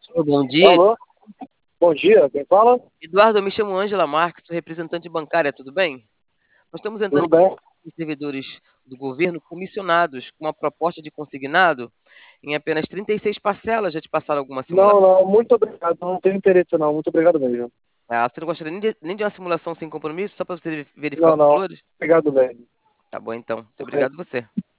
Bom dia. Alô? Bom dia, quem fala? Eduardo, eu me chamo Ângela Marques, sou representante bancária, tudo bem? Nós estamos entrando Tudo bem? em servidores do governo comissionados com uma proposta de consignado em apenas 36 parcelas. Já te passaram alguma Não, simulação? não, muito obrigado. Não tenho interesse, não. Muito obrigado mesmo. Ah, você não gostaria nem de uma simulação sem compromisso, só para você verificar Não, os não. valores? Obrigado mesmo. Tá bom, então. Muito Ok. obrigado a você.